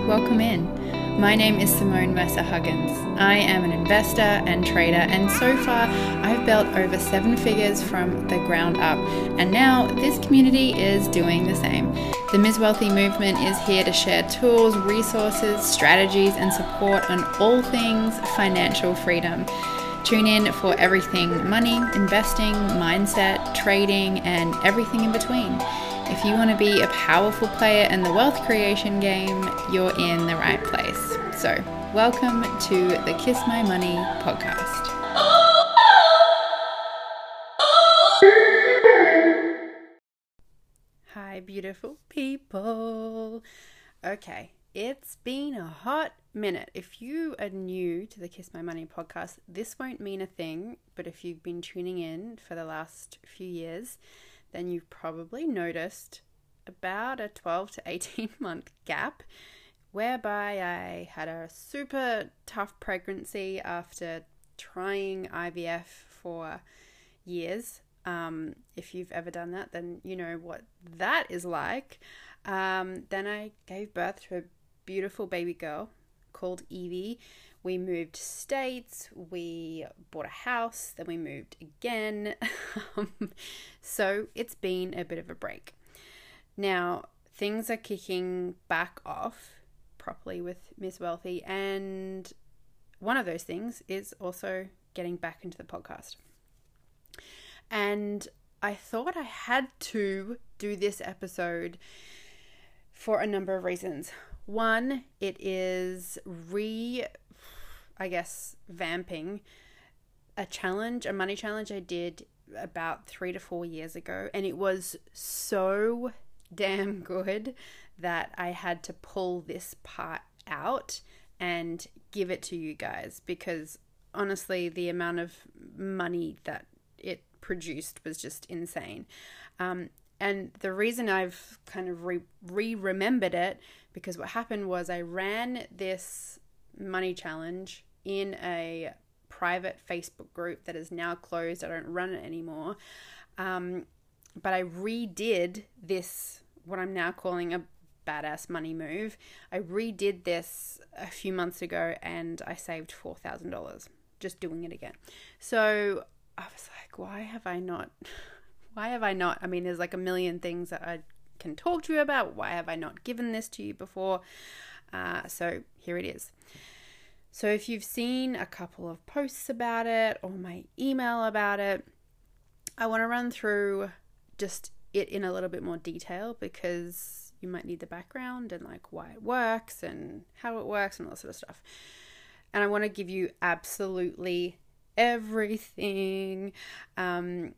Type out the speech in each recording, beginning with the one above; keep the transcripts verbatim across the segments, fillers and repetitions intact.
welcome in. My name is Simone Mercer-Huggins. I am an investor and trader, and so far I've built over seven figures from the ground up, and now this community is doing the same. The Miz Wealthy movement is here to share tools, resources, strategies, and support on all things financial freedom. Tune in for everything money, investing, mindset, trading, and everything in between. If you want to be a powerful player in the wealth creation game, you're in the right place. So, welcome to the Kiss My Money podcast. Hi, beautiful people. Okay, it's been a hot minute. If you are new to the Kiss My Money podcast, this won't mean a thing, but if you've been tuning in for the last few years, then you've probably noticed about a twelve to eighteen month gap whereby I had a super tough pregnancy after trying I V F for years. Um, if you've ever done that, then you know what that is like. Um, then I gave birth to a beautiful baby girl called Evie. We moved states, we bought a house, then we moved again. So it's been a bit of a break. Now, things are kicking back off properly with Miz Wealthy, and one of those things is also getting back into the podcast. And I thought I had to do this episode for a number of reasons. One, it is re, I guess, vamping a challenge, a money challenge I did about three to four years ago. And it was so damn good that I had to pull this part out and give it to you guys, because honestly, the amount of money that it produced was just insane. Um, and the reason I've kind of re- re-remembered it, because what happened was I ran this money challenge in a private Facebook group that is now closed. I don't run it anymore. Um, but I redid this, what I'm now calling a badass money move. I redid this a few months ago and I saved four thousand dollars just doing it again. So I was like, why have I not, why have I not, I mean, there's like a million things that I can talk to you about. Why have I not given this to you before? Uh, so here it is. So if you've seen a couple of posts about it or my email about it, I want to run through just it in a little bit more detail, because you might need the background and like why it works and how it works and all that sort of stuff. And I want to give you absolutely everything. Um,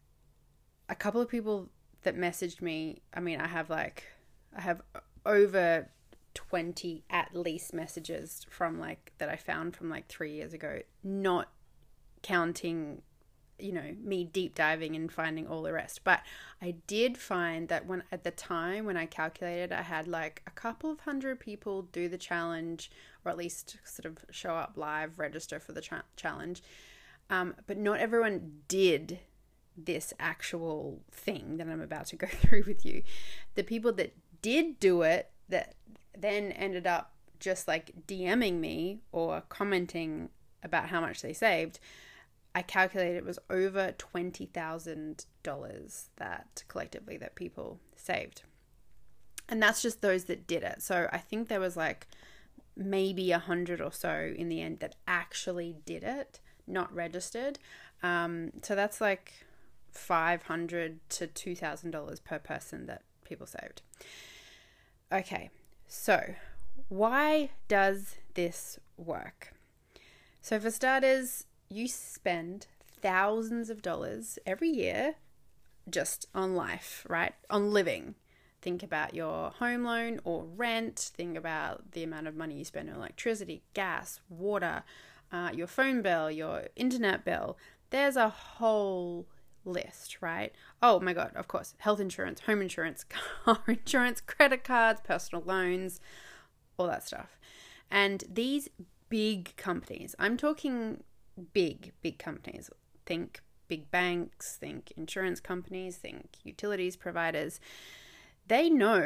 a couple of people that messaged me, I mean, I have like, I have over twenty at least messages from like, that I found from like three years ago, not counting, you know, me deep diving and finding all the rest. But I did find that when, at the time when I calculated, I had like a couple of hundred people do the challenge, or at least sort of show up live, register for the cha- challenge. Um, but not everyone did this actual thing that I'm about to go through with you. The people that did do it, that then ended up just like DMing me or commenting about how much they saved, I calculated it was over twenty thousand dollars that collectively that people saved. And that's just those that did it. So I think there was like maybe a hundred or so in the end that actually did it, not registered. Um, so that's like five hundred to two thousand dollars per person that people saved. Okay, so why does this work? So for starters, you spend thousands of dollars every year just on life, right? On living. Think about your home loan or rent. Think about the amount of money you spend on electricity, gas, water, uh, your phone bill, your internet bill. There's a whole list, right? Oh my God, of course, health insurance, home insurance, car insurance, credit cards, personal loans, all that stuff. And these big companies, I'm talking big, big companies, think big banks, think insurance companies, think utilities providers, they know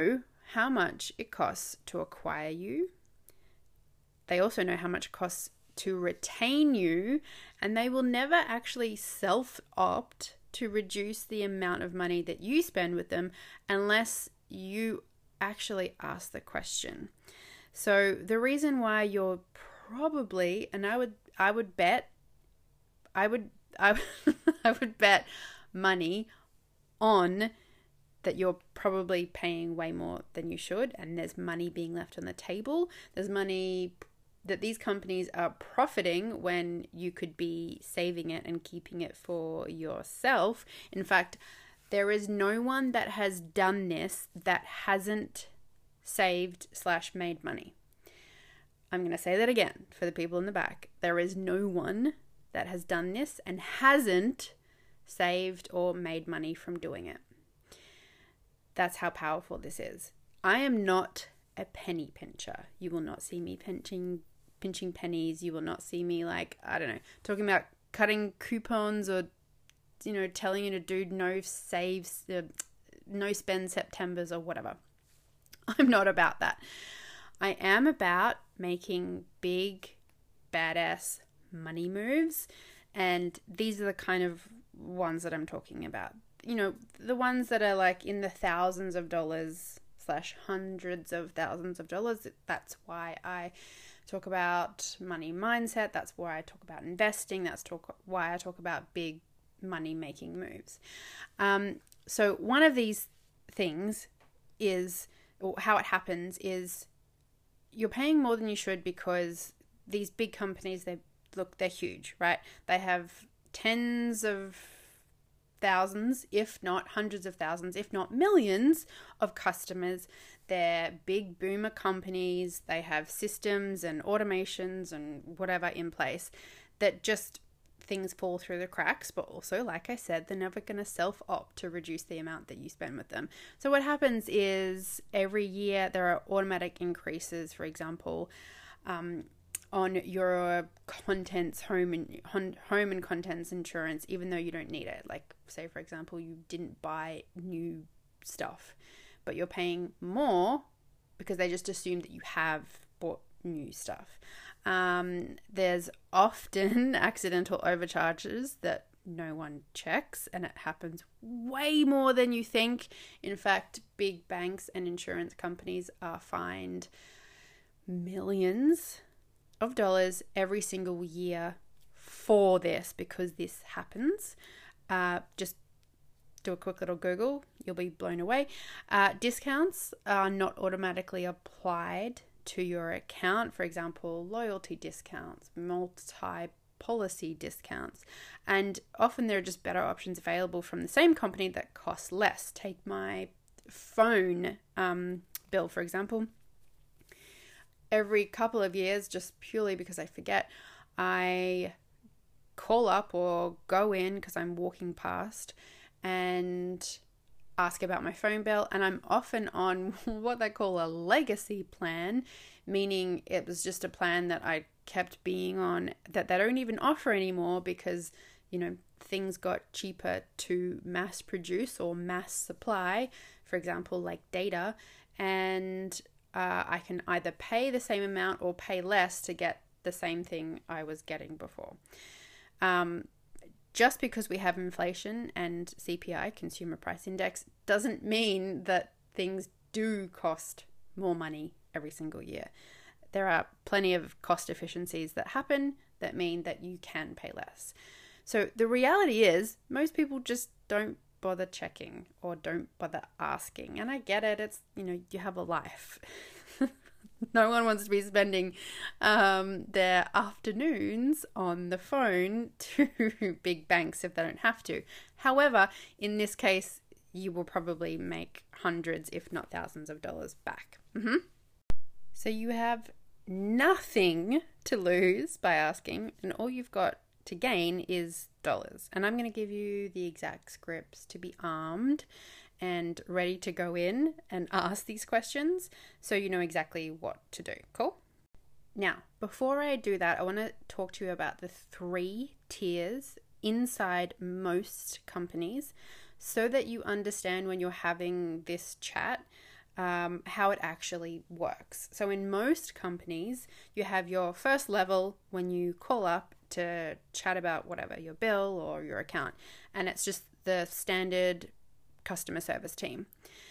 how much it costs to acquire you. They also know how much it costs to retain you, and they will never actually self-opt to reduce the amount of money that you spend with them unless you actually ask the question. So the reason why you're probably, and I would I would bet I would I, I would bet money on that you're probably paying way more than you should, and there's money being left on the table. There's money that these companies are profiting when you could be saving it and keeping it for yourself. In fact, there is no one that has done this that hasn't saved slash made money. I'm going to say that again for the people in the back. There is no one that has done this and hasn't saved or made money from doing it. That's how powerful this is. I am not a penny pincher. You will not see me pinching pinching pennies. You will not see me, like, I don't know, talking about cutting coupons or, you know, telling you to do no saves, uh, no spend Septembers or whatever. I'm not about that. I am about making big, badass money moves, and these are the kind of ones that I'm talking about. You know, the ones that are like in the thousands of dollars slash hundreds of thousands of dollars. That's why I talk about money mindset. That's why I talk about investing. That's talk why I talk about big money making moves. Um, so one of these things is, or how it happens is, you're paying more than you should because these big companies, they look, they're huge, right? They have tens of thousands, if not hundreds of thousands, if not millions of customers. They're big boomer companies. They have systems and automations and whatever in place that just things fall through the cracks. But also, like I said, they're never going to self-opt to reduce the amount that you spend with them. So what happens is every year there are automatic increases, for example, um, on your contents, home and home and contents insurance, even though you don't need it. Like, say, for example, you didn't buy new stuff, but you're paying more because they just assume that you have bought new stuff. Um, there's often accidental overcharges that no one checks, and it happens way more than you think. In fact, big banks and insurance companies are fined millions of dollars every single year for this, because this happens. Uh, just do a quick little Google, you'll be blown away. Uh, discounts are not automatically applied to your account. For example, loyalty discounts, multi-policy discounts, and often there are just better options available from the same company that cost less. Take my phone um, bill, for example. Every couple of years, just purely because I forget, I call up or go in because I'm walking past and ask about my phone bill, and I'm often on what they call a legacy plan, meaning it was just a plan that I kept being on that they don't even offer anymore because, you know, things got cheaper to mass produce or mass supply, for example, like data, and uh, I can either pay the same amount or pay less to get the same thing I was getting before. Um, Just because we have inflation and C P I, Consumer Price Index, doesn't mean that things do cost more money every single year. There are plenty of cost efficiencies that happen that mean that you can pay less. So the reality is, most people just don't bother checking or don't bother asking. And I get it. It's, you know, you have a life. No one wants to be spending um, their afternoons on the phone to big banks if they don't have to. However, in this case, you will probably make hundreds, if not thousands of dollars back. Mm-hmm. So you have nothing to lose by asking, and all you've got to gain is dollars. And I'm going to give you the exact scripts to be armed and ready to go in and ask these questions so you know exactly what to do. Cool? Now, before I do that, I want to talk to you about the three tiers inside most companies so that you understand when you're having this chat um, how it actually works. So in most companies, you have your first level when you call up to chat about whatever, your bill or your account. And it's just the standard customer service team.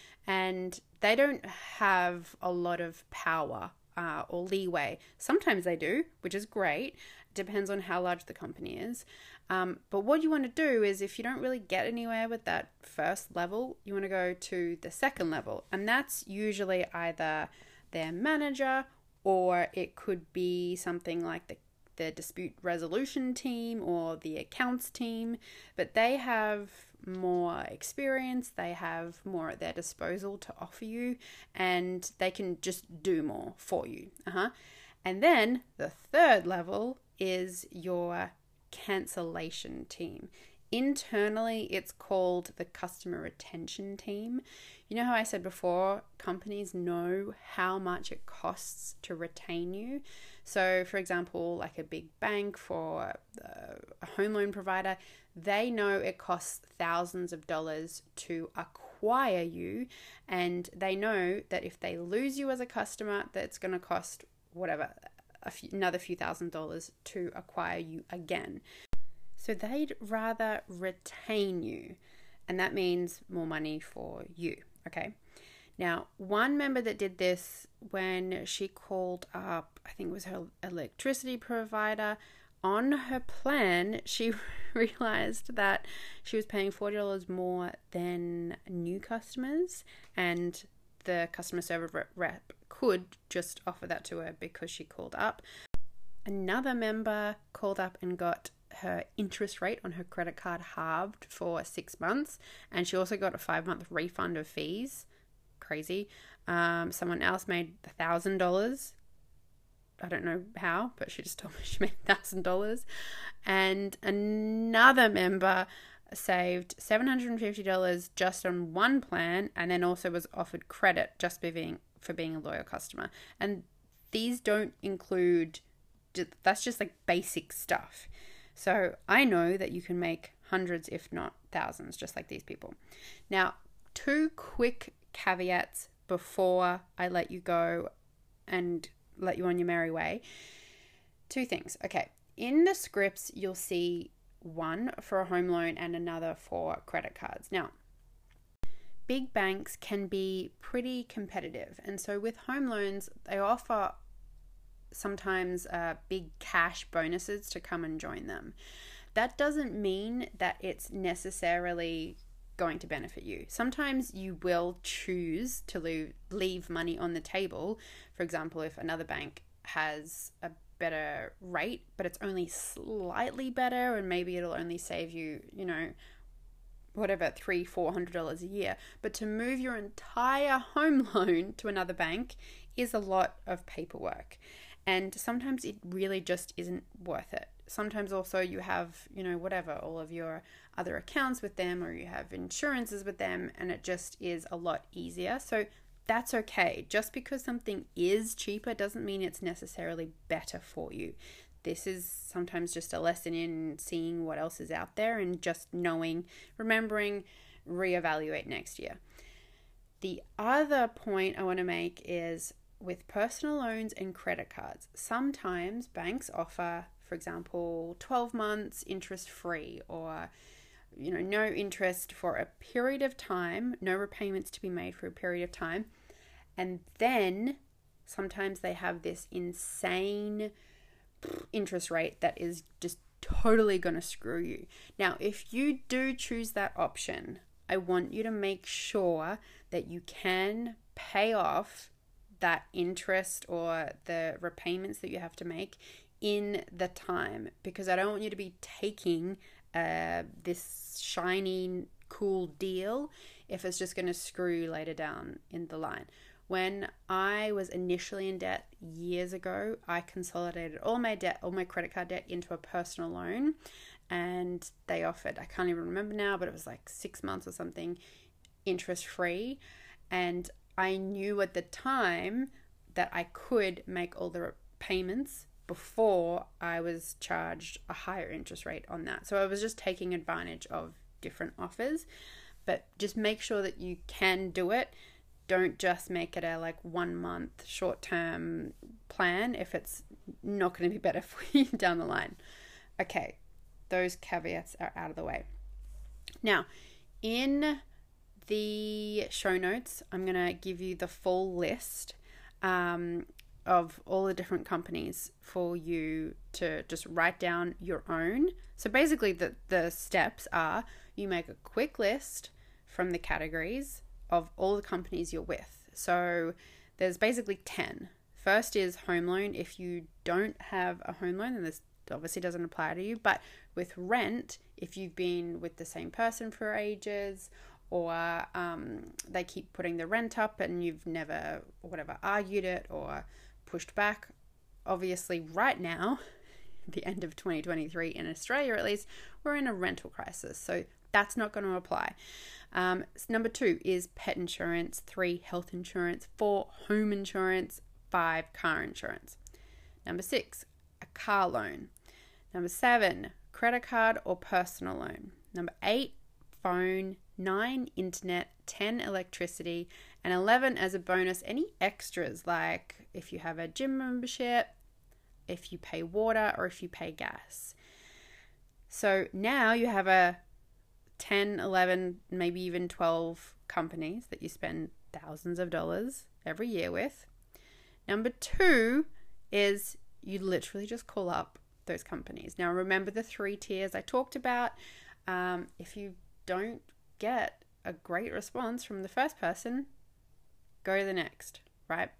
And they don't have a lot of power uh, or leeway. Sometimes they do, which is great. It depends on how large the company is. Um, but what you want to do is, if you don't really get anywhere with that first level, you want to go to the second level. And that's usually either their manager, or it could be something like the, the dispute resolution team or the accounts team. But they have more experience, they have more at their disposal to offer you, and they can just do more for you. Uh-huh. And then the third level is your cancellation team. Internally, it's called the customer retention team. You know how I said before, companies know how much it costs to retain you. So, for example, like a big bank for a home loan provider, they know it costs thousands of dollars to acquire you, and they know that if they lose you as a customer, that's going to cost whatever, a few, another few thousand dollars to acquire you again. So they'd rather retain you, and that means more money for you, okay? Now, one member that did this when she called up, I think it was her electricity provider, on her plan, she realized that she was paying forty dollars more than new customers, and the customer service rep could just offer that to her because she called up. Another member called up and got her interest rate on her credit card halved for six months, and she also got a five-month refund of fees. Crazy. Um, someone else made one thousand dollars. I don't know how, but she just told me she made one thousand dollars. And another member saved seven hundred fifty dollars just on one plan, and then also was offered credit just for being, for being a loyal customer. And these don't include, that's just like basic stuff. So I know that you can make hundreds, if not thousands, just like these people. Now, two quick caveats before I let you go and let you on your merry way. Two things. Okay. In the scripts, you'll see one for a home loan and another for credit cards. Now, big banks can be pretty competitive. And so with home loans, they offer sometimes uh, big cash bonuses to come and join them. That doesn't mean that it's necessarily going to benefit you. Sometimes you will choose to leave, leave money on the table. For example, if another bank has a better rate, but it's only slightly better, and maybe it'll only save you, you know, whatever, three, four hundred dollars a year. But to move your entire home loan to another bank is a lot of paperwork. And sometimes it really just isn't worth it. Sometimes also you have, you know, whatever, all of your other accounts with them, or you have insurances with them, and it just is a lot easier. So that's okay. Just because something is cheaper doesn't mean it's necessarily better for you. This is sometimes just a lesson in seeing what else is out there and just knowing, remembering, reevaluate next year. The other point I want to make is with personal loans and credit cards, sometimes banks offer, for example, twelve months interest free, or, you know, no interest for a period of time, no repayments to be made for a period of time. And then sometimes they have this insane interest rate that is just totally going to screw you. Now, if you do choose that option, I want you to make sure that you can pay off that interest or the repayments that you have to make in the time, because I don't want you to be taking uh, this shiny, cool deal if it's just going to screw you later down in the line. When I was initially in debt years ago, I consolidated all my debt, all my credit card debt into a personal loan, and they offered, I can't even remember now, but it was like six months or something, interest free. And I knew at the time that I could make all the payments before I was charged a higher interest rate on that. So I was just taking advantage of different offers, but just make sure that you can do it. don't just make it a like one month short term plan if it's not going to be better for you down the line. Okay, those caveats are out of the way. Now, in the show notes, I'm going to give you the full list um, of all the different companies for you to just write down your own. So basically the, the steps are you make a quick list from the categories of all the companies you're with. So there's basically ten. First is home loan. If you don't have a home loan, then this obviously doesn't apply to you. But with rent, if you've been with the same person for ages, or um, they keep putting the rent up and you've never, whatever, argued it or pushed back, obviously right now, the end of twenty twenty-three in Australia at least, we're in a rental crisis. So that's not going to apply. Um, number two is pet insurance, three, health insurance, four, home insurance, five, car insurance. Number six, a car loan. Number seven, credit card or personal loan. Number eight, phone. Nine, internet. Ten, electricity. And eleven, as a bonus, any extras like if you have a gym membership, if you pay water, or if you pay gas. So now you have a ten, eleven, maybe even twelve companies that you spend thousands of dollars every year with. Number two is you literally just call up those companies. Now remember the three tiers I talked about. Um, if you don't get a great response from the first person, go to the next, right?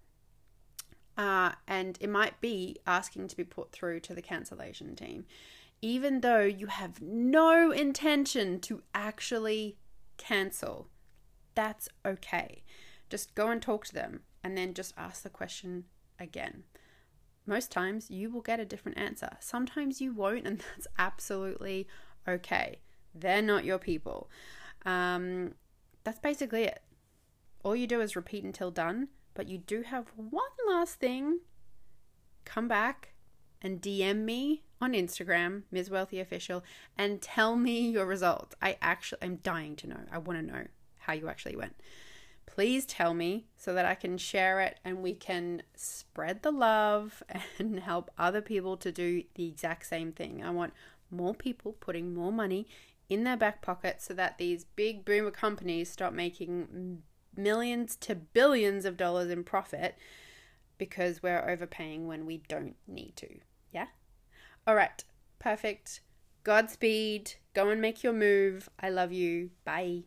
Uh, and it might be asking to be put through to the cancellation team, even though you have no intention to actually cancel. That's okay. Just go and talk to them and then just ask the question again. Most times you will get a different answer. Sometimes you won't, and that's absolutely okay. They're not your people. Um, that's basically it. All you do is repeat until done, but you do have one last thing. Come back and D M me on Instagram, Miz Wealthy Official, and tell me your results. I actually, I'm dying to know. I want to know how you actually went. Please tell me so that I can share it and we can spread the love and help other people to do the exact same thing. I want more people putting more money in their back pocket so that these big boomer companies stop making millions to billions of dollars in profit because we're overpaying when we don't need to. Yeah? All right. Perfect. Godspeed. Go and make your move. I love you. Bye.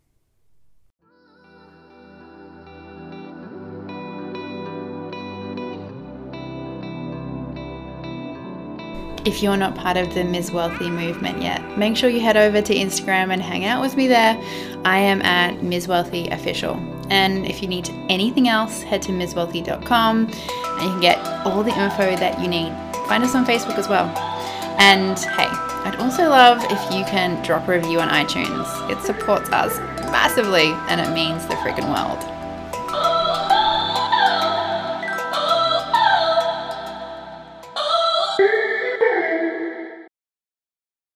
If you're not part of the Miz Wealthy movement yet, make sure you head over to Instagram and hang out with me there. I am at Miz Wealthy Official. And if you need anything else, head to miz wealthy dot com and you can get all the info that you need. Find us on Facebook as well. And hey, I'd also love if you can drop a review on iTunes. It supports us massively and it means the freaking world.